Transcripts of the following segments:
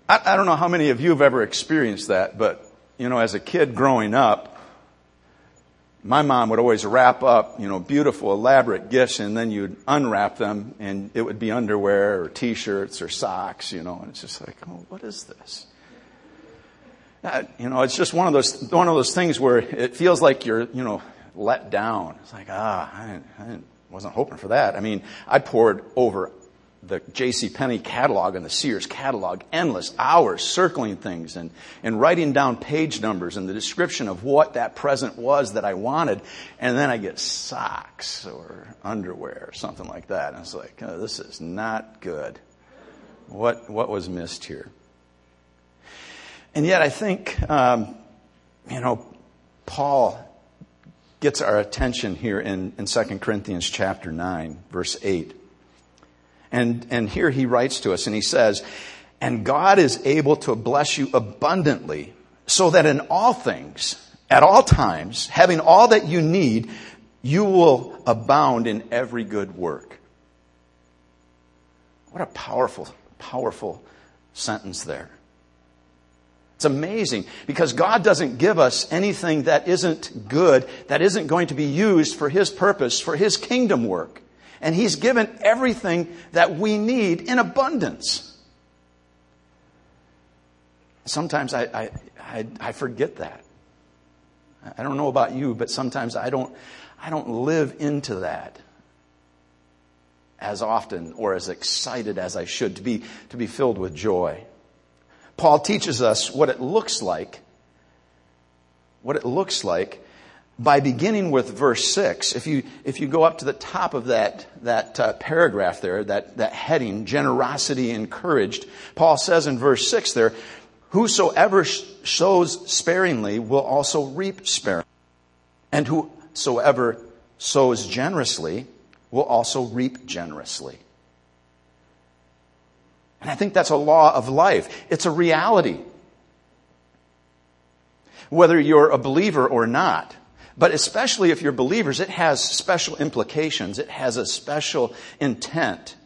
I don't know how many of you have ever experienced that, but, as a kid growing up, my mom would always wrap up, beautiful, elaborate gifts, and then you'd unwrap them, and it would be underwear or T-shirts or socks, and it's just like, oh, what is this? It's just one of those things where it feels like you're, let down. It's like, I wasn't hoping for that. I mean, I poured over the JCPenney catalog and the Sears catalog, endless hours circling things and writing down page numbers and the description of what that present was that I wanted. And then I get socks or underwear or something like that. And it's like, oh, this is not good. What was missed here? And yet I think, Paul gets our attention here in 2 Corinthians chapter 9, verse 8. And here he writes to us and he says, "And God is able to bless you abundantly, so that in all things, at all times, having all that you need, you will abound in every good work." What a powerful, powerful sentence there. It's amazing because God doesn't give us anything that isn't good, that isn't going to be used for His purpose, for His kingdom work. And He's given everything that we need in abundance. Sometimes I forget that. I don't know about you, but sometimes I don't live into that as often or as excited as I should to be filled with joy. Paul teaches us what it looks like by beginning with verse 6. If you go up to the top of that paragraph there, that heading, generosity encouraged, Paul says in verse 6 there, "Whosoever sows sparingly will also reap sparingly, and whosoever sows generously will also reap generously." And I think that's a law of life. It's a reality. Whether you're a believer or not. But especially if you're believers, it has special implications. It has a special intent.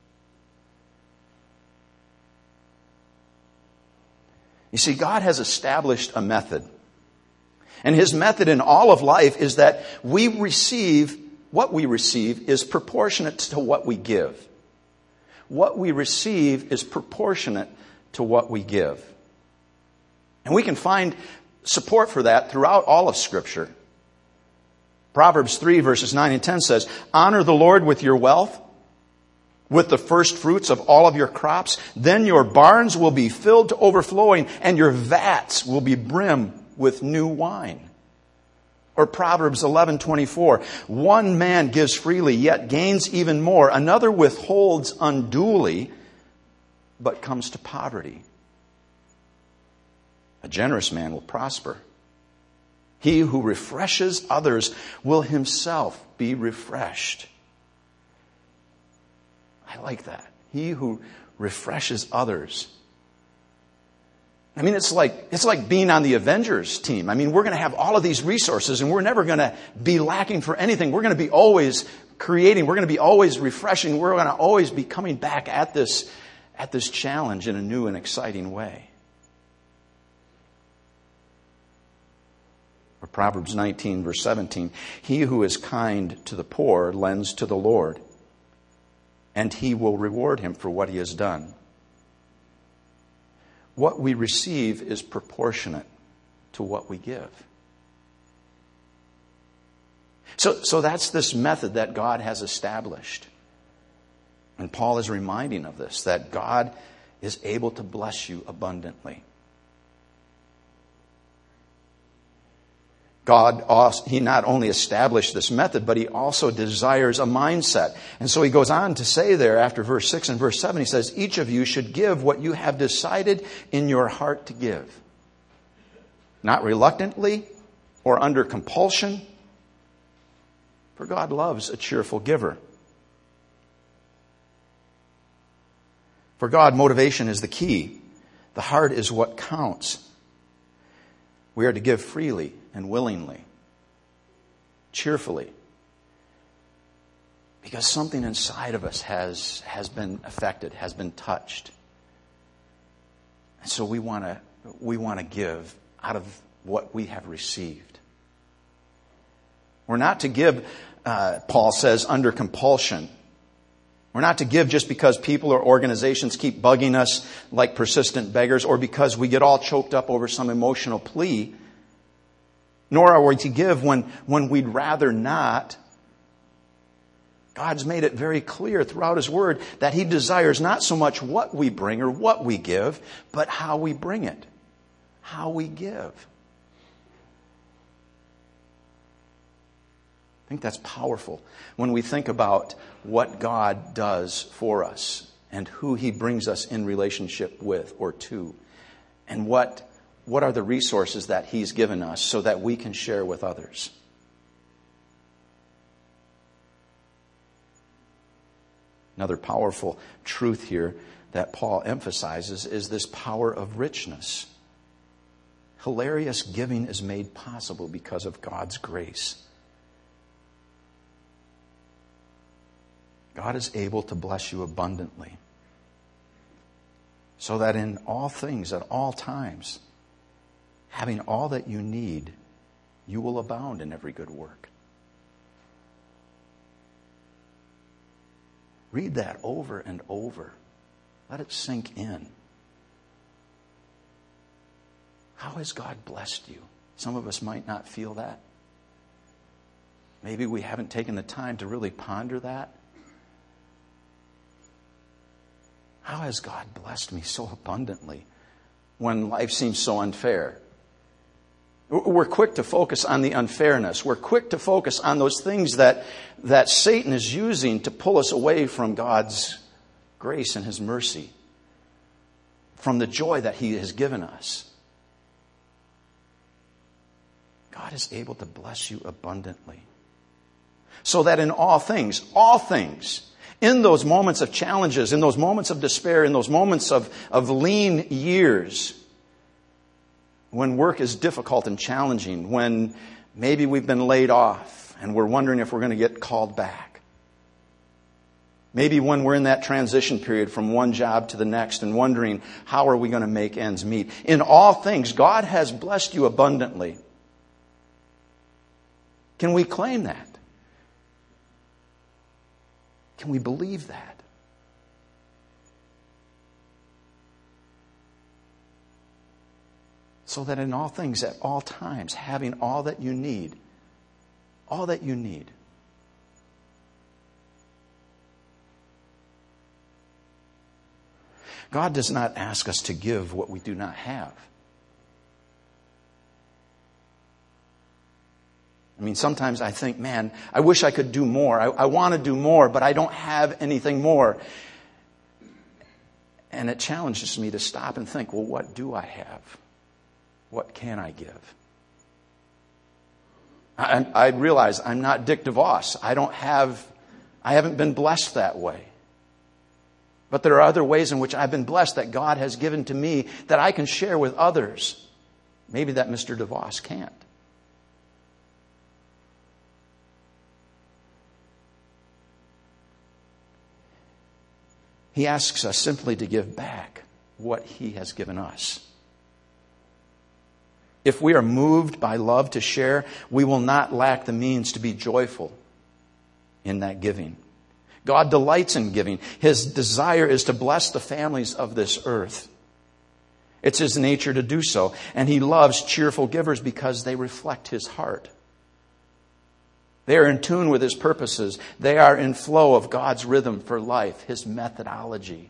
You see, God has established a method. And His method in all of life is that what we receive is proportionate to what we give. What we receive is proportionate to what we give. And we can find support for that throughout all of Scripture. Proverbs 3 verses 9 and 10 says, "Honor the Lord with your wealth, with the first fruits of all of your crops. Then your barns will be filled to overflowing, and your vats will be brim with new wine." Or Proverbs 11:24, "One man gives freely, yet gains even more. Another withholds unduly, but comes to poverty. A generous man will prosper. He who refreshes others will himself be refreshed." I like that. He who refreshes others. I mean, it's like being on the Avengers team. I mean, we're going to have all of these resources and we're never going to be lacking for anything. We're going to be always creating. We're going to be always refreshing. We're going to always be coming back at this challenge in a new and exciting way. Or Proverbs 19 verse 17, "He who is kind to the poor lends to the Lord, and He will reward him for what he has done." What we receive is proportionate to what we give. So that's this method that God has established. And Paul is reminding of this, that God is able to bless you abundantly. He not only established this method, but He also desires a mindset. And so he goes on to say there after verse 6 and verse 7, he says, "Each of you should give what you have decided in your heart to give. Not reluctantly or under compulsion, for God loves a cheerful giver." For God, motivation is the key. The heart is what counts. We are to give freely and willingly, cheerfully, because something inside of us has been affected, has been touched. so we want to give out of what we have received. We're not to give, Paul says, under compulsion. We're not to give just because people or organizations keep bugging us like persistent beggars, or because we get all choked up over some emotional plea. Nor are we to give when we'd rather not. God's made it very clear throughout His Word that He desires not so much what we bring or what we give, but how we bring it, how we give. I think that's powerful when we think about what God does for us and who He brings us in relationship with or to, and what are the resources that He's given us so that we can share with others. Another powerful truth here that Paul emphasizes is this power of richness. Hilarious giving is made possible because of God's grace. God is able to bless you abundantly, so that in all things, at all times, having all that you need, you will abound in every good work. Read that over and over. Let it sink in. How has God blessed you? Some of us might not feel that. Maybe we haven't taken the time to really ponder that. How has God blessed me so abundantly when life seems so unfair? We're quick to focus on the unfairness. We're quick to focus on those things that Satan is using to pull us away from God's grace and His mercy, from the joy that He has given us. God is able to bless you abundantly, so that in all things, in those moments of challenges, in those moments of despair, in those moments of lean years, when work is difficult and challenging, when maybe we've been laid off and we're wondering if we're going to get called back. Maybe when we're in that transition period from one job to the next and wondering how are we going to make ends meet. In all things, God has blessed you abundantly. Can we claim that? Can we believe that? So that in all things, at all times, having all that you need, God does not ask us to give what we do not have. I mean, sometimes I think, man, I wish I could do more. I want to do more, but I don't have anything more. And it challenges me to stop and think, well, what do I have? What can I give? I realize I'm not Dick DeVos. I haven't been blessed that way. But there are other ways in which I've been blessed that God has given to me that I can share with others. Maybe that Mr. DeVos can't. He asks us simply to give back what He has given us. If we are moved by love to share, we will not lack the means to be joyful in that giving. God delights in giving. His desire is to bless the families of this earth. It's His nature to do so. And He loves cheerful givers because they reflect His heart. They are in tune with His purposes. They are in flow of God's rhythm for life, His methodology.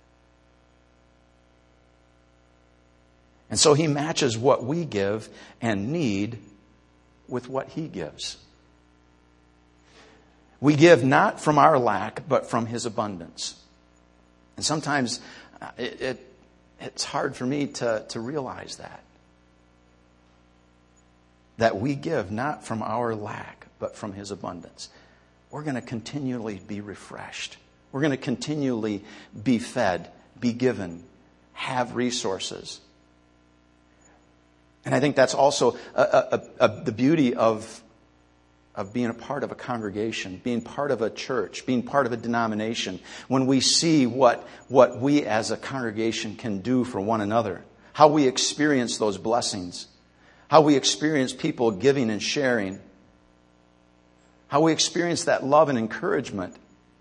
And so He matches what we give and need with what He gives. We give not from our lack, but from His abundance. And sometimes it's hard for me to realize that we give not from our lack, but from His abundance. We're going to continually be refreshed. We're going to continually be fed, be given, have resources. And I think that's also the beauty of of being a part of a congregation, being part of a church, being part of a denomination, when we see what we as a congregation can do for one another, how we experience those blessings, how we experience people giving and sharing, how we experience that love and encouragement.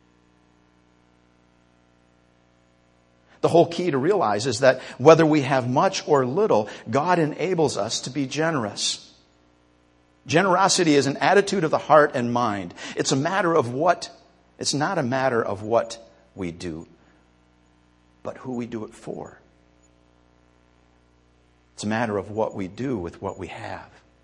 The whole key to realize is that whether we have much or little, God enables us to be generous. Generosity is an attitude of the heart and mind. It's not a matter of what we do, but who we do it for. It's a matter of what we do with what we have.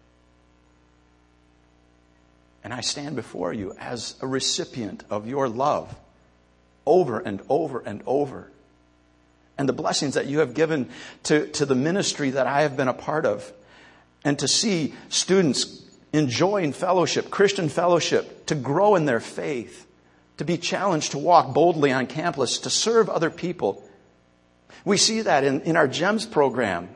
And I stand before you as a recipient of your love over and over and over. And the blessings that you have given to the ministry that I have been a part of. And to see students enjoying fellowship, Christian fellowship, to grow in their faith, to be challenged to walk boldly on campus, to serve other people. We see that in our GEMS program.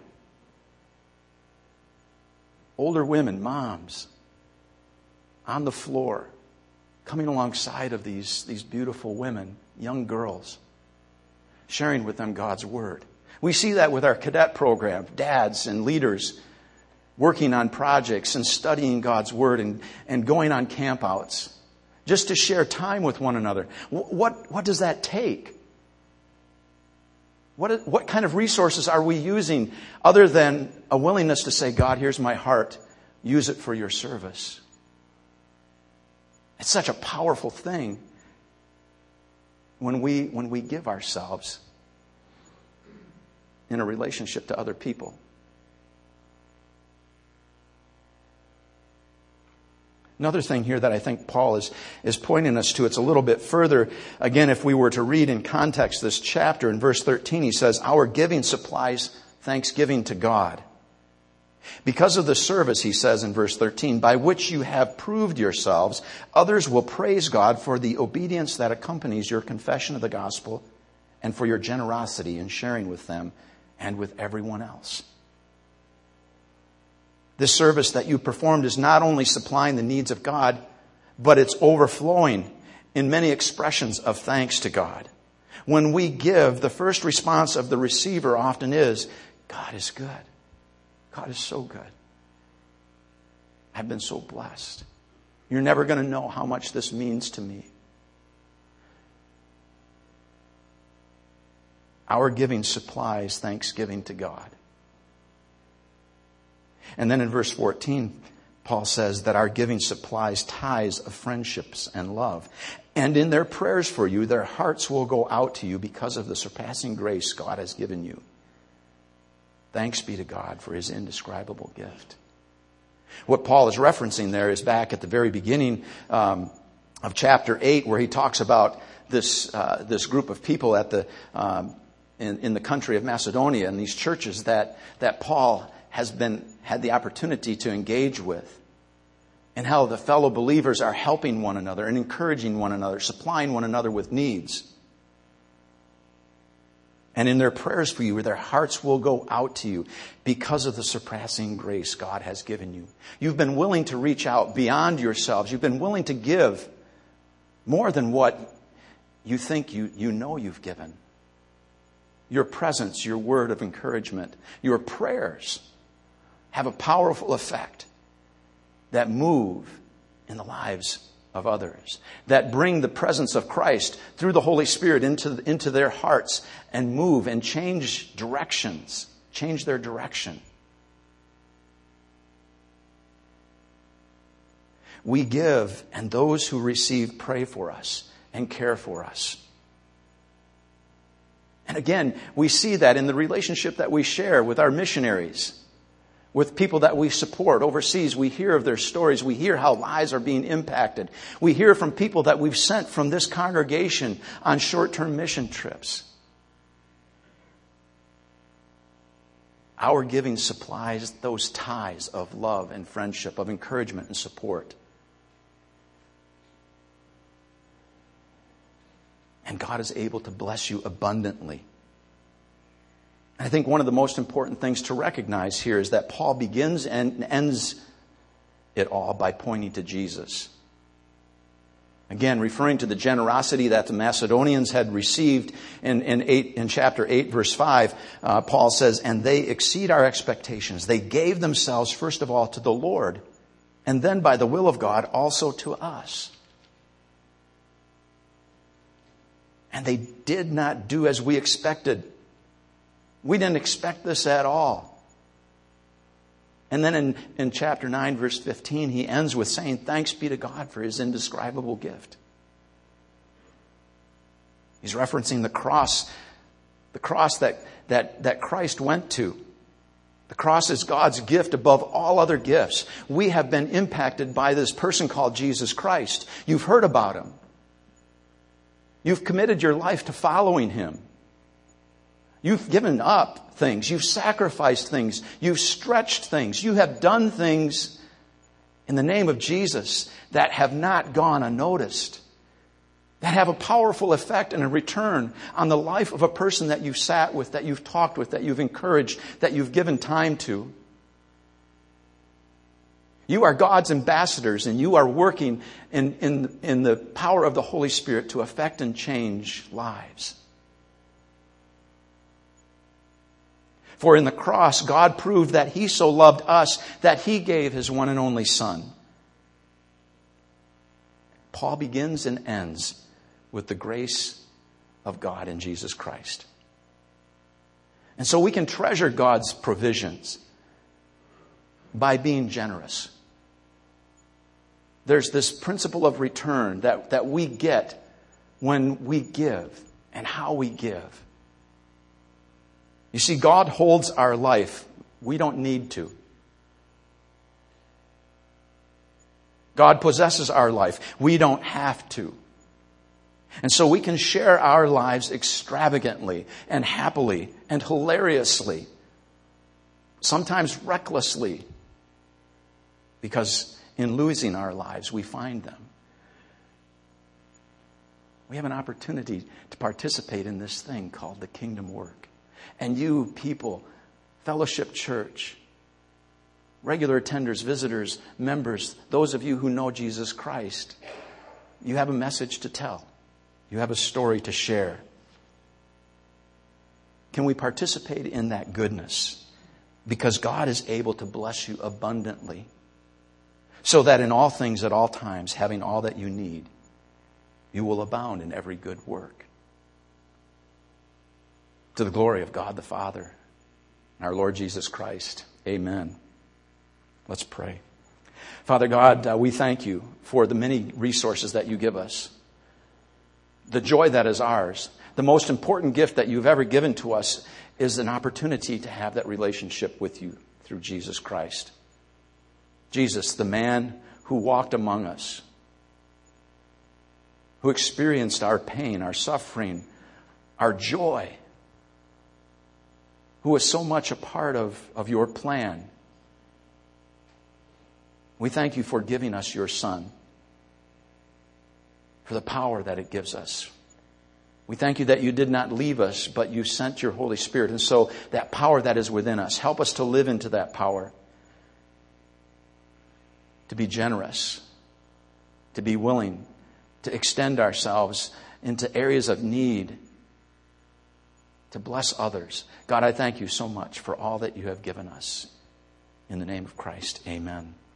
Older women, moms, on the floor, coming alongside of these beautiful women, young girls, sharing with them God's Word. We see that with our cadet program, dads and leaders working on projects and studying God's Word and going on campouts just to share time with one another. What does that take? What kind of resources are we using other than a willingness to say, God, here's my heart. Use it for your service. It's such a powerful thing when we give ourselves in a relationship to other people. Another thing here that I think Paul is pointing us to, it's a little bit further. Again, if we were to read in context this chapter, in verse 13, he says, our giving supplies thanksgiving to God. Because of the service, he says in verse 13, by which you have proved yourselves, others will praise God for the obedience that accompanies your confession of the gospel and for your generosity in sharing with them and with everyone else. This service that you performed is not only supplying the needs of God, but it's overflowing in many expressions of thanks to God. When we give, the first response of the receiver often is, God is good. God is so good. I've been so blessed. You're never going to know how much this means to me. Our giving supplies thanksgiving to God. And then in verse 14, Paul says that our giving supplies ties of friendships and love. And in their prayers for you, their hearts will go out to you because of the surpassing grace God has given you. Thanks be to God for His indescribable gift. What Paul is referencing there is back at the very beginning of chapter 8, where he talks about this group of people at in the country of Macedonia, and these churches that Paul had the opportunity to engage with, and how the fellow believers are helping one another and encouraging one another, supplying one another with needs. And in their prayers for you, their hearts will go out to you because of the surpassing grace God has given you. You've been willing to reach out beyond yourselves. You've been willing to give more than what you think you know you've given. Your presence, your word of encouragement, your prayers have a powerful effect that move in the lives of others, that bring the presence of Christ through the Holy Spirit into their hearts and move and change directions, change their direction. We give, and those who receive pray for us and care for us. And again, we see that in the relationship that we share with our missionaries, with people that we support overseas. We hear of their stories. We hear how lives are being impacted. We hear from people that we've sent from this congregation on short-term mission trips. Our giving supplies those ties of love and friendship, of encouragement and support. And God is able to bless you abundantly. I think one of the most important things to recognize here is that Paul begins and ends it all by pointing to Jesus. Again, referring to the generosity that the Macedonians had received in chapter 8, verse 5, Paul says, and they exceed our expectations. They gave themselves, first of all, to the Lord, and then by the will of God, also to us. And they did not do as we expected. We didn't expect this at all. And then in chapter 9, verse 15, he ends with saying, thanks be to God for his indescribable gift. He's referencing the cross that Christ went to. The cross is God's gift above all other gifts. We have been impacted by this person called Jesus Christ. You've heard about him. You've committed your life to following him. You've given up things. You've sacrificed things. You've stretched things. You have done things in the name of Jesus that have not gone unnoticed, that have a powerful effect and a return on the life of a person that you've sat with, that you've talked with, that you've encouraged, that you've given time to. You are God's ambassadors, and you are working in the power of the Holy Spirit to affect and change lives. For in the cross, God proved that he so loved us that he gave his one and only Son. Paul begins and ends with the grace of God in Jesus Christ. And so we can treasure God's provisions by being generous. There's this principle of return that we get when we give and how we give. You see, God holds our life. We don't need to. God possesses our life. We don't have to. And so we can share our lives extravagantly and happily and hilariously, sometimes recklessly, because in losing our lives, we find them. We have an opportunity to participate in this thing called the kingdom work. And you people, Fellowship Church, regular attenders, visitors, members, those of you who know Jesus Christ, you have a message to tell. You have a story to share. Can we participate in that goodness? Because God is able to bless you abundantly, so that in all things at all times, having all that you need, you will abound in every good work. To the glory of God the Father and our Lord Jesus Christ. Amen. Let's pray. Father God, we thank you for the many resources that you give us. The joy that is ours. The most important gift that you've ever given to us is an opportunity to have that relationship with you through Jesus Christ. Jesus, the man who walked among us, who experienced our pain, our suffering, our joy, who was so much a part of your plan. We thank you for giving us your Son, for the power that it gives us. We thank you that you did not leave us, but you sent your Holy Spirit. And so that power that is within us, help us to live into that power, to be generous, to be willing, to extend ourselves into areas of need, to bless others. God, I thank you so much for all that you have given us. In the name of Christ, amen.